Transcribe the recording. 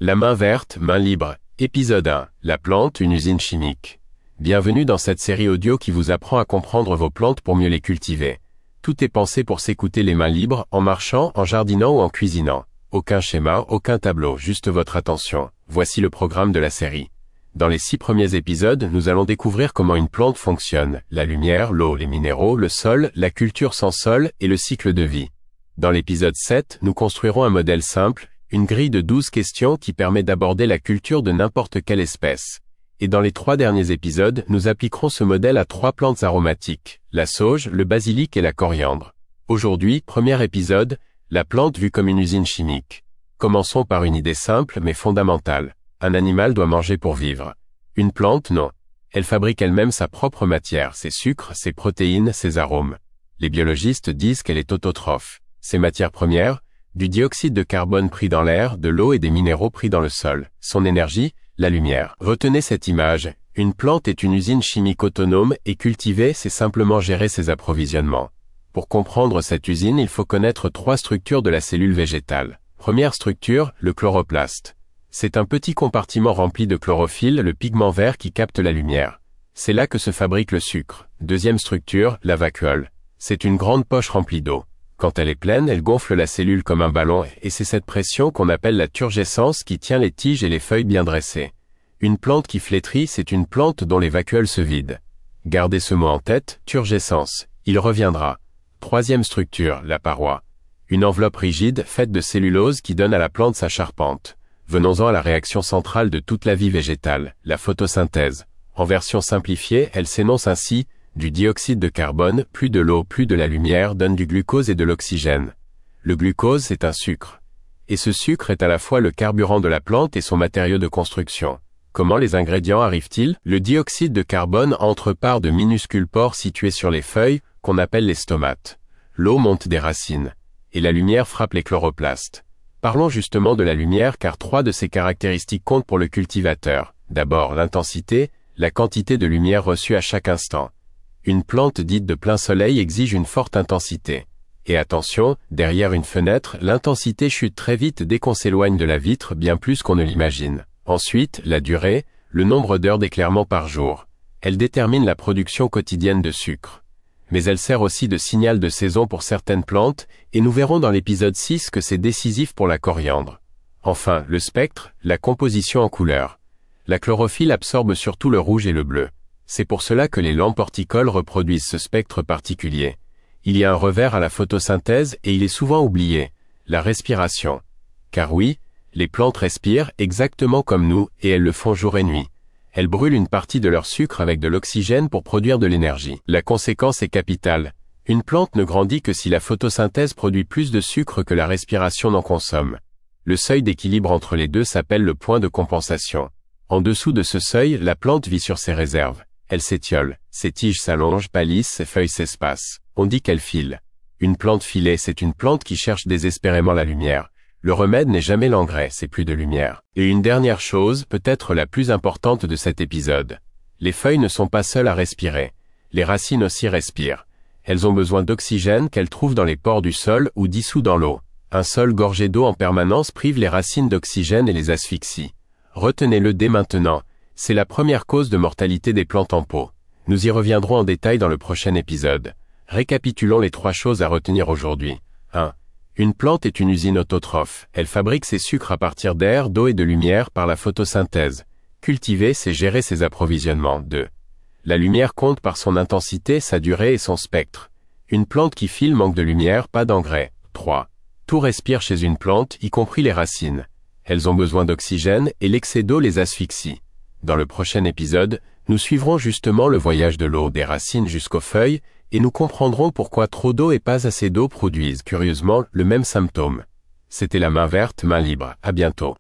La main verte, main libre, épisode 1, la plante, une usine chimique. Bienvenue dans cette série audio qui vous apprend à comprendre vos plantes pour mieux les cultiver. Tout est pensé pour s'écouter les mains libres, en marchant, en jardinant ou en cuisinant. Aucun schéma, aucun tableau, juste votre attention. Voici le programme de la série. Dans les 6 premiers épisodes, nous allons découvrir comment une plante fonctionne, la lumière, l'eau, les minéraux, le sol, la culture sans sol et le cycle de vie. Dans l'épisode 7, nous construirons un modèle simple, une grille de 12 questions qui permet d'aborder la culture de n'importe quelle espèce. Et dans les 3 derniers épisodes, nous appliquerons ce modèle à 3 plantes aromatiques, la sauge, le basilic et la coriandre. Aujourd'hui, premier épisode, la plante vue comme une usine chimique. Commençons par une idée simple mais fondamentale. Un animal doit manger pour vivre. Une plante, non. Elle fabrique elle-même sa propre matière, ses sucres, ses protéines, ses arômes. Les biologistes disent qu'elle est autotrophe. Ses matières premières, du dioxyde de carbone pris dans l'air, de l'eau et des minéraux pris dans le sol. Son énergie, la lumière. Retenez cette image. Une plante est une usine chimique autonome et cultiver, c'est simplement gérer ses approvisionnements. Pour comprendre cette usine, il faut connaître 3 structures de la cellule végétale. Première structure, le chloroplaste. C'est un petit compartiment rempli de chlorophylle, le pigment vert qui capte la lumière. C'est là que se fabrique le sucre. Deuxième structure, la vacuole. C'est une grande poche remplie d'eau. Quand elle est pleine, elle gonfle la cellule comme un ballon et c'est cette pression qu'on appelle la turgescence qui tient les tiges et les feuilles bien dressées. Une plante qui flétrit, c'est une plante dont les vacuoles se vident. Gardez ce mot en tête, turgescence. Il reviendra. Troisième structure, la paroi. Une enveloppe rigide faite de cellulose qui donne à la plante sa charpente. Venons-en à la réaction centrale de toute la vie végétale, la photosynthèse. En version simplifiée, elle s'énonce ainsi: du dioxyde de carbone, plus de l'eau, plus de la lumière, donne du glucose et de l'oxygène. Le glucose, c'est un sucre. Et ce sucre est à la fois le carburant de la plante et son matériau de construction. Comment les ingrédients arrivent-ils? Le dioxyde de carbone entre par de minuscules pores situés sur les feuilles, qu'on appelle les stomates. L'eau monte des racines. Et la lumière frappe les chloroplastes. Parlons justement de la lumière car 3 de ses caractéristiques comptent pour le cultivateur. D'abord, l'intensité, la quantité de lumière reçue à chaque instant. Une plante dite de plein soleil exige une forte intensité. Et attention, derrière une fenêtre, l'intensité chute très vite dès qu'on s'éloigne de la vitre, bien plus qu'on ne l'imagine. Ensuite, la durée, le nombre d'heures d'éclairement par jour. Elle détermine la production quotidienne de sucre. Mais elle sert aussi de signal de saison pour certaines plantes, et nous verrons dans l'épisode 6 que c'est décisif pour la coriandre. Enfin, le spectre, la composition en couleurs. La chlorophylle absorbe surtout le rouge et le bleu. C'est pour cela que les lampes horticoles reproduisent ce spectre particulier. Il y a un revers à la photosynthèse et il est souvent oublié, la respiration. Car oui, les plantes respirent exactement comme nous et elles le font jour et nuit. Elles brûlent une partie de leur sucre avec de l'oxygène pour produire de l'énergie. La conséquence est capitale. Une plante ne grandit que si la photosynthèse produit plus de sucre que la respiration n'en consomme. Le seuil d'équilibre entre les deux s'appelle le point de compensation. En dessous de ce seuil, la plante vit sur ses réserves. Elle s'étiole, ses tiges s'allongent, pâlissent, ses feuilles s'espacent. On dit qu'elle file. Une plante filée, c'est une plante qui cherche désespérément la lumière. Le remède n'est jamais l'engrais, c'est plus de lumière. Et une dernière chose, peut-être la plus importante de cet épisode. Les feuilles ne sont pas seules à respirer. Les racines aussi respirent. Elles ont besoin d'oxygène qu'elles trouvent dans les pores du sol ou dissous dans l'eau. Un sol gorgé d'eau en permanence prive les racines d'oxygène et les asphyxie. Retenez-le dès maintenant. C'est la première cause de mortalité des plantes en pot. Nous y reviendrons en détail dans le prochain épisode. Récapitulons les 3 choses à retenir aujourd'hui. 1. Une plante est une usine autotrophe. Elle fabrique ses sucres à partir d'air, d'eau et de lumière par la photosynthèse. Cultiver, c'est gérer ses approvisionnements. 2. La lumière compte par son intensité, sa durée et son spectre. Une plante qui file manque de lumière, pas d'engrais. 3. Tout respire chez une plante, y compris les racines. Elles ont besoin d'oxygène et l'excès d'eau les asphyxie. Dans le prochain épisode, nous suivrons justement le voyage de l'eau des racines jusqu'aux feuilles et nous comprendrons pourquoi trop d'eau et pas assez d'eau produisent, curieusement, le même symptôme. C'était la main verte, main libre. À bientôt.